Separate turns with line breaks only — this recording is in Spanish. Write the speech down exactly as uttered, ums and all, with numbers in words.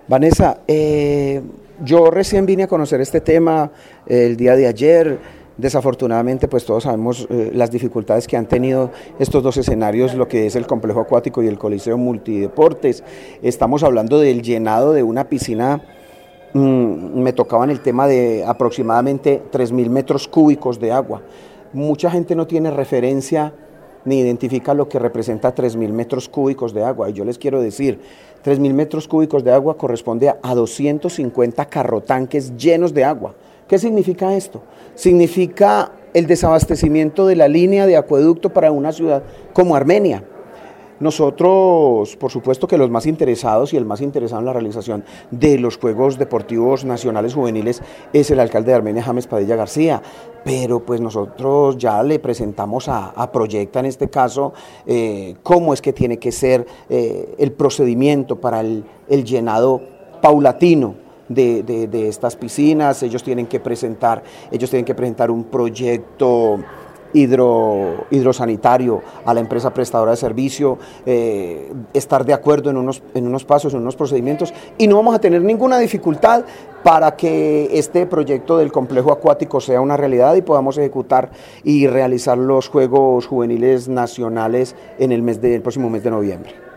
Vanessa, eh, yo recién vine a conocer este tema eh, el día de ayer. Desafortunadamente, pues todos sabemos eh, las dificultades que han tenido estos dos escenarios, lo que es el complejo acuático y el Coliseo Multideportes. Estamos hablando del llenado de una piscina, mmm, me tocaban el tema de aproximadamente tres mil metros cúbicos de agua. Mucha gente no tiene referencia ni identifica lo que representa tres mil metros cúbicos de agua. Y yo les quiero decir, tres mil metros cúbicos de agua corresponde a doscientos cincuenta carrotanques llenos de agua. ¿Qué significa esto? Significa el desabastecimiento de la línea de acueducto para una ciudad como Armenia. Nosotros, por supuesto que los más interesados y el más interesado en la realización de los Juegos Deportivos Nacionales Juveniles es el alcalde de Armenia, James Padilla García, pero pues nosotros ya le presentamos a, a Proyecta en este caso eh, cómo es que tiene que ser eh, el procedimiento para el, el llenado paulatino de, de, de estas piscinas. Ellos tienen que presentar, ellos tienen que presentar un proyecto Hidro, hidrosanitario a la empresa prestadora de servicio, eh, estar de acuerdo en unos, en unos pasos, en unos procedimientos, y no vamos a tener ninguna dificultad para que este proyecto del complejo acuático sea una realidad y podamos ejecutar y realizar los Juegos Juveniles Nacionales en el, mes de, el próximo mes de noviembre.